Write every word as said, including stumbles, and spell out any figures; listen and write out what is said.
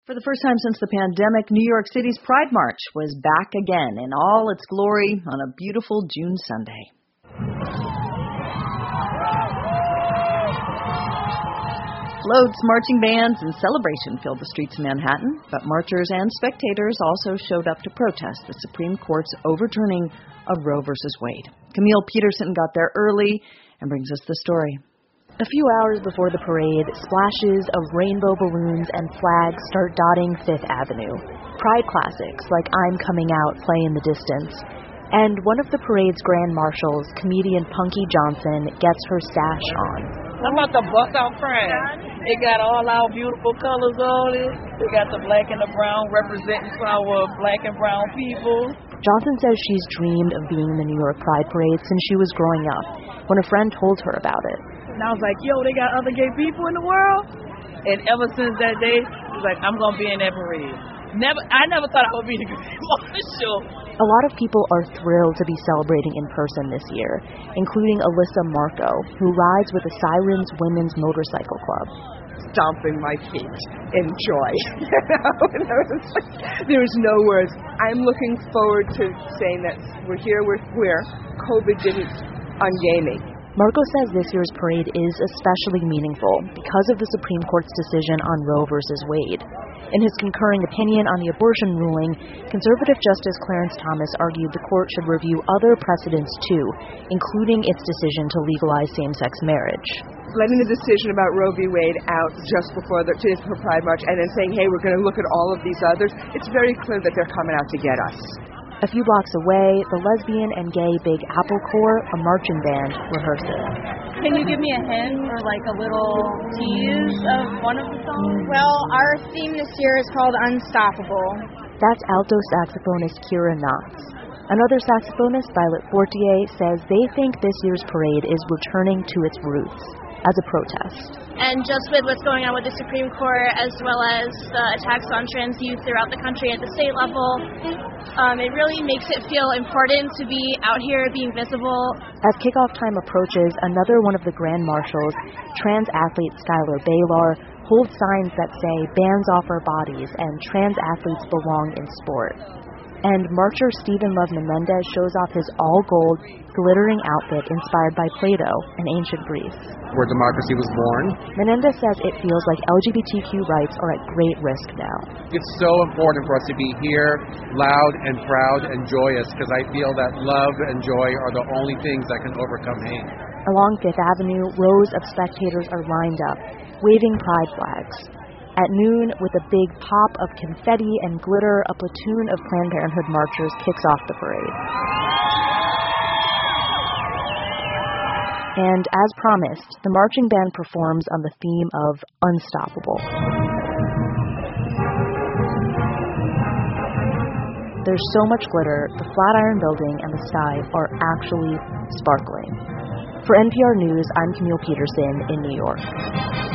For the first time since the pandemic, New York City's Pride March was back again in all its glory on a beautiful June Sunday. Floats, marching bands, and celebration filled the streets of Manhattan, but marchers and spectators also showed up to protest the Supreme Court's overturning of Roe versus Wade. Camille Peterson got there early and brings us the story. A few hours before the parade, splashes of rainbow balloons and flags start dotting Fifth Avenue. Pride classics like I'm Coming Out play in the distance. And one of the parade's grand marshals, comedian Punky Johnson, gets her sash on. I'm about to bust out crying. It got all our beautiful colors on it. We got the black and the brown representing our black and brown people. Johnson says she's dreamed of being in the New York Pride Parade since she was growing up, when a friend told her about it. And I was like, yo, they got other gay people in the world? And ever since that day, I was like, I'm going to be in that parade. Never, I never thought I would be the Grand Marshal. A lot of people are thrilled to be celebrating in person this year, including Alyssa Marco, who rides with the Sirens Women's Motorcycle Club. Stomping my feet in joy. There's no words. I'm looking forward to saying that we're here, we're queer. COVID didn't ungay me. Marco says this year's parade is especially meaningful because of the Supreme Court's decision on Roe versus Wade. In his concurring opinion on the abortion ruling, conservative Justice Clarence Thomas argued the court should review other precedents too, including its decision to legalize same-sex marriage. Letting the decision about Roe v. Wade out just before the just for Pride March and then saying, hey, we're going to look at all of these others, it's very clear that they're coming out to get us. A few blocks away, the lesbian and gay Big Apple Corps, a marching band, rehearsing. Can you give me a hint or like a little tease of one of the songs? Well, our theme this year is called Unstoppable. That's alto saxophonist Kira Knotts. Another saxophonist, Violet Fortier, says they think this year's parade is returning to its roots as a protest. And just with what's going on with the Supreme Court, as well as the attacks on trans youth throughout the country at the state level, um, it really makes it feel important to be out here, being visible. As kickoff time approaches, another one of the grand marshals, trans athlete Skylar Baylor, holds signs that say bands off our bodies and trans athletes belong in sport. And marcher Stephen Love Menendez shows off his all-gold, glittering outfit inspired by Plato and ancient Greece. Where democracy was born. Menendez says it feels like L G B T Q rights are at great risk now. It's so important for us to be here, loud and proud and joyous, because I feel that love and joy are the only things that can overcome hate. Along Fifth Avenue, rows of spectators are lined up, waving pride flags. At noon, with a big pop of confetti and glitter, a platoon of Planned Parenthood marchers kicks off the parade. And as promised, the marching band performs on the theme of Unstoppable. There's so much glitter, the Flatiron Building and the sky are actually sparkling. For N P R News, I'm Camille Peterson in New York.